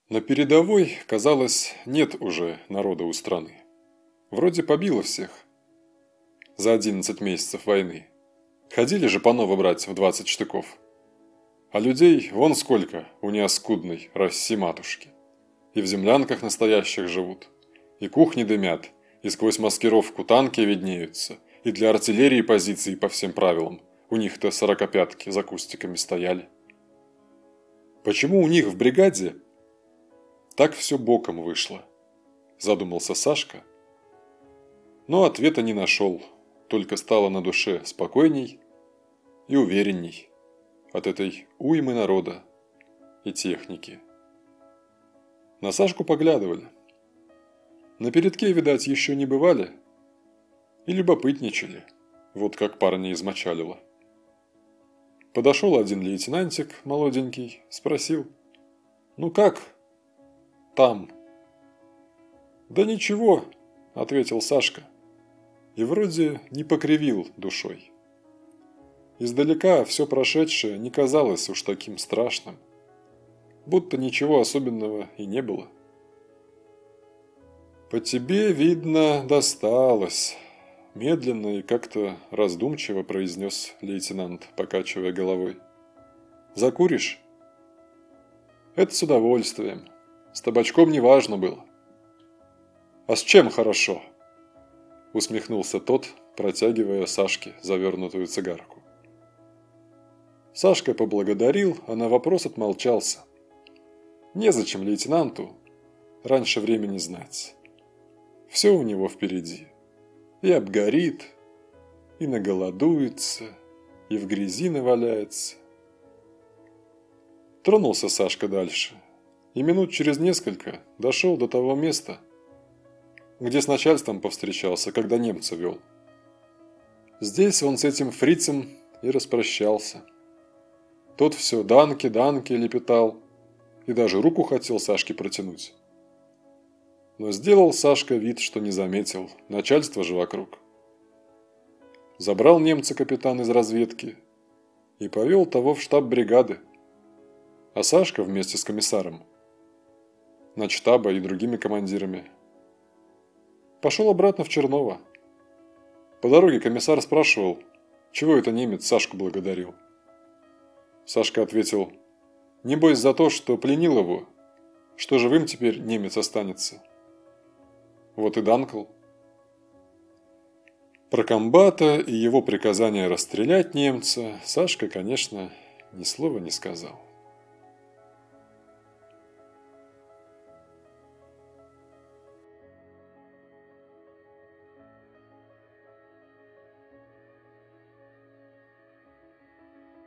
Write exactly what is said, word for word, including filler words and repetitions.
На передовой, казалось, нет уже народа у страны. Вроде побило всех за одиннадцать месяцев войны. Ходили же по-ново брать в двадцать штыков. А людей вон сколько у неоскудной России-матушки. И в землянках настоящих живут, и кухни дымят, и сквозь маскировку танки виднеются, и для артиллерии позиции по всем правилам. У них-то сорокопятки за кустиками стояли. Почему у них в бригаде так все боком вышло? Задумался Сашка. Но ответа не нашел, только стало на душе спокойней и уверенней от этой уймы народа и техники. На Сашку поглядывали. На передке, видать, еще не бывали и любопытничали, вот как парня измочалило. Подошел один лейтенантик, молоденький, спросил: «Ну как там?» «Да ничего», – ответил Сашка, и вроде не покривил душой. Издалека все прошедшее не казалось уж таким страшным, будто ничего особенного и не было. «По тебе, видно, досталось», – медленно и как-то раздумчиво произнес лейтенант, покачивая головой. «Закуришь?» «Это с удовольствием. С табачком не важно было». «А с чем хорошо?» – усмехнулся тот, протягивая Сашке завернутую цигарку. Сашка поблагодарил, а на вопрос отмолчался. Незачем лейтенанту раньше времени знать. Все у него впереди. И обгорит, и наголодуется, и в грязи наваляется. Тронулся Сашка дальше, и минут через несколько дошел до того места, где с начальством повстречался, когда немца вел. Здесь он с этим фрицем и распрощался. Тот все «данки, данки» лепетал и даже руку хотел Сашке протянуть. Но сделал Сашка вид, что не заметил, начальство же вокруг. Забрал немца капитан из разведки и повел того в штаб бригады, а Сашка вместе с комиссаром, начштаба и другими командирами пошел обратно в Черново. По дороге комиссар спрашивал, чего это немец Сашку благодарил. Сашка ответил: «Небось за то, что пленил его, что живым теперь немец останется». Вот и данкал. Про комбата и его приказание расстрелять немца Сашка, конечно, ни слова не сказал.